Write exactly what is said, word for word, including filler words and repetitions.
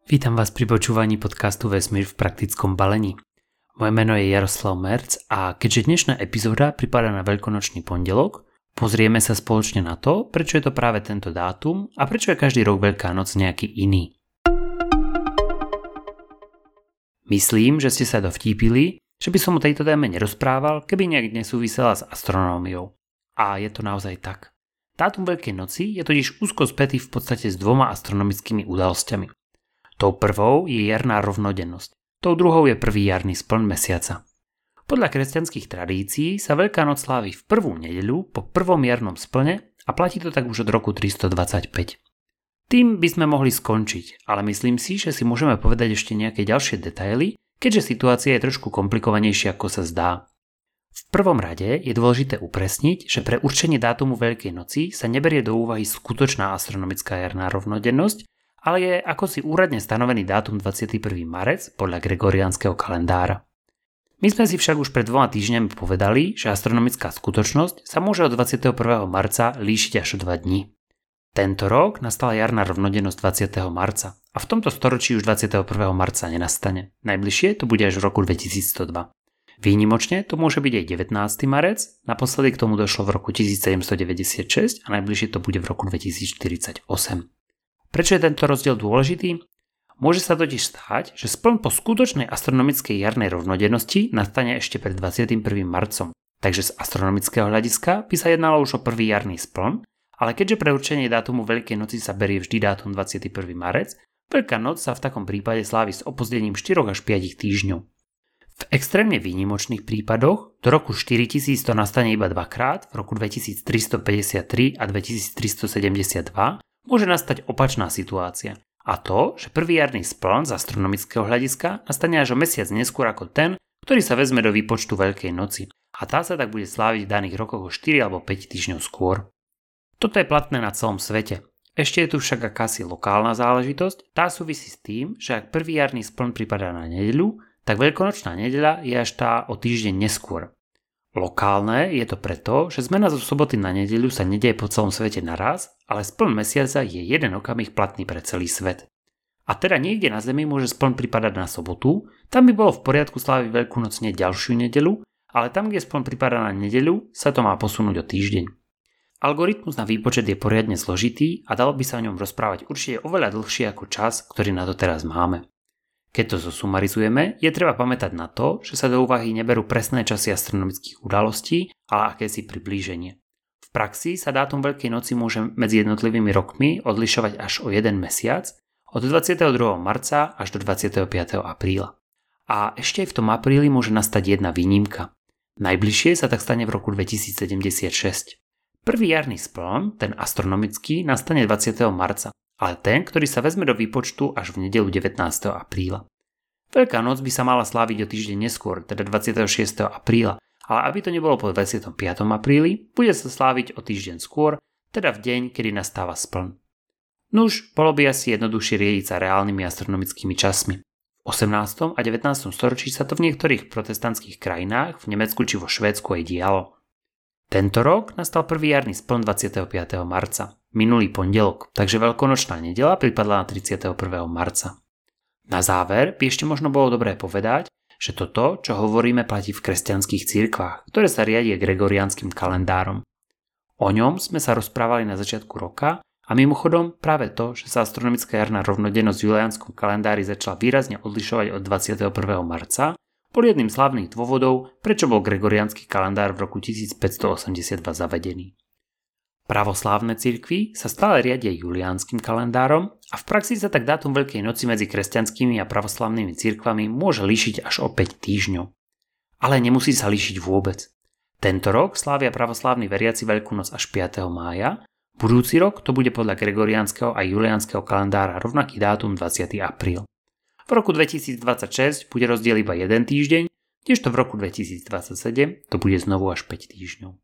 Vítam vás pri počúvaní podcastu Vesmír v praktickom balení. Moje meno je Jaroslav Merc a keďže dnešná epizóda pripadá na veľkonočný pondelok, pozrieme sa spoločne na to, prečo je to práve tento dátum a prečo je každý rok Veľká noc nejaký iný. Myslím, že ste sa dovtípili, že by som o tejto téme nerozprával, keby nejak nesúvisela s astronómiou. A je to naozaj tak. Dátum Veľkej noci je totiž úzko spätý v podstate s dvoma astronomickými udalosťami. Tou prvou je jarná rovnodennosť, tou druhou je prvý jarný spln mesiaca. Podľa kresťanských tradícií sa Veľká noc slávi v prvú nedeľu po prvom jarnom splne a platí to tak už od roku tristodvadsaťpäť. Tým by sme mohli skončiť, ale myslím si, že si môžeme povedať ešte nejaké ďalšie detaily, keďže situácia je trošku komplikovanejšia ako sa zdá. V prvom rade je dôležité upresniť, že pre určenie dátumu Veľkej noci sa neberie do úvahy skutočná astronomická jarná rovnodennosť, ale je ako si úradne stanovený dátum dvadsiateho prvého marca podľa gregoriánskeho kalendára. My sme si však už pred dvoma týždňami povedali, že astronomická skutočnosť sa môže od dvadsiateho prvého marca líšiť až o dva dni. Tento rok nastala jarná rovnodennosť dvadsiateho marca a v tomto storočí už dvadsiateho prvého marca nenastane. Najbližšie to bude až v roku dvetisícstodva. Výnimočne to môže byť aj devätnásteho marec, naposledy k tomu došlo v roku tisícsedemstodeväťdesiatšesť a najbližšie to bude v roku dvetisícštyridsaťosem. Prečo je tento rozdiel dôležitý? Môže sa totiž stať, že spln po skutočnej astronomickej jarnej rovnodennosti nastane ešte pred dvadsiatym prvým marcom. Takže z astronomického hľadiska by sa jednalo už o prvý jarný spln, ale keďže pre určenie dátumu Veľkej noci sa berie vždy dátum dvadsiateho prvého marca, Veľká noc sa v takom prípade slávi s opozdením štyri až päť týždňov. V extrémne výnimočných prípadoch do roku štyritisíc to nastane iba dvakrát, v roku dvetisíctristopäťdesiattri a dvetisíctristosedemdesiatdva, môže nastať opačná situácia. A to, že prvý jarný spln z astronomického hľadiska nastane až o mesiac neskôr ako ten, ktorý sa vezme do výpočtu Veľkej noci. A tá sa tak bude sláviť v daných rokoch o štyri alebo päť týždňov skôr. Toto je platné na celom svete. Ešte je tu však akási lokálna záležitosť. Tá súvisí s tým, že ak prvý jarný spln pripadá na nedeľu, tak veľkonočná nedeľa je až tá o týždeň neskôr. Lokálne je to preto, že zmena zo soboty na nedeľu sa nedieje po celom svete naraz, ale spln mesiaca je jeden okamih platný pre celý svet. A teda niekde na Zemi môže spln pripadať na sobotu, tam by bolo v poriadku sláviť Veľkú noc nie ďalšiu nedeľu, ale tam, kde spln pripadá na nedeľu, sa to má posunúť o týždeň. Algoritmus na výpočet je poriadne zložitý a dalo by sa o ňom rozprávať určite oveľa dlhšie ako čas, ktorý na to teraz máme. Keď to zosumarizujeme, je treba pamätať na to, že sa do úvahy neberú presné časy astronomických udalostí, ale akési priblíženie. V praxi sa dátum Veľkej noci môže medzi jednotlivými rokmi odlišovať až o jeden mesiac, od dvadsiateho druhého marca až do dvadsiateho piateho apríla. A ešte aj v tom apríli môže nastať jedna výnimka. Najbližšie sa tak stane v roku dvetisícsedemdesiatšesť. Prvý jarný spln, ten astronomický, nastane dvadsiateho marca. Ale ten, ktorý sa vezme do výpočtu až v nedeľu devätnásteho apríla. Veľká noc by sa mala sláviť o týždeň neskôr, teda dvadsiateho šiesteho apríla, ale aby to nebolo po dvadsiatom piatom apríli, bude sa sláviť o týždeň skôr, teda v deň, kedy nastáva spln. Nuž, bolo by asi jednoduchšie riediť sa reálnymi astronomickými časmi. V osemnástom a devätnástom storočí sa to v niektorých protestantských krajinách, v Nemecku či vo Švédsku aj dialo. Tento rok nastal prvý jarný spln dvadsiateho piateho marca, minulý pondelok, takže veľkonočná nedeľa pripadla na tridsiateho prvého marca. Na záver by ešte možno bolo dobré povedať, že toto, čo hovoríme, platí v kresťanských cirkvách, ktoré sa riadia gregoriánskym kalendárom. O ňom sme sa rozprávali na začiatku roka a mimochodom práve to, že sa astronomická jarná rovnodennosť v juliánskom kalendári začala výrazne odlišovať od dvadsiateho prvého marca, bol jedným z hlavných dôvodov, prečo bol gregoriánsky kalendár v roku tisícpäťstoosemdesiatdva zavedený. Pravoslávne cirkvi sa stále riadia juliánskym kalendárom a v praxi sa tak dátum Veľkej noci medzi kresťanskými a pravoslávnymi cirkvami môže líšiť až o päť týždňov. Ale nemusí sa líšiť vôbec. Tento rok slávia pravoslávni veriaci Veľkú noc až piateho mája, budúci rok to bude podľa gregoriánskeho a juliánskeho kalendára rovnaký dátum dvadsiateho apríla. V roku dvetisícdvadsaťšesť bude rozdiel iba jeden týždeň, kdežto v roku dvetisícdvadsaťsedem to bude znovu až päť týždňov.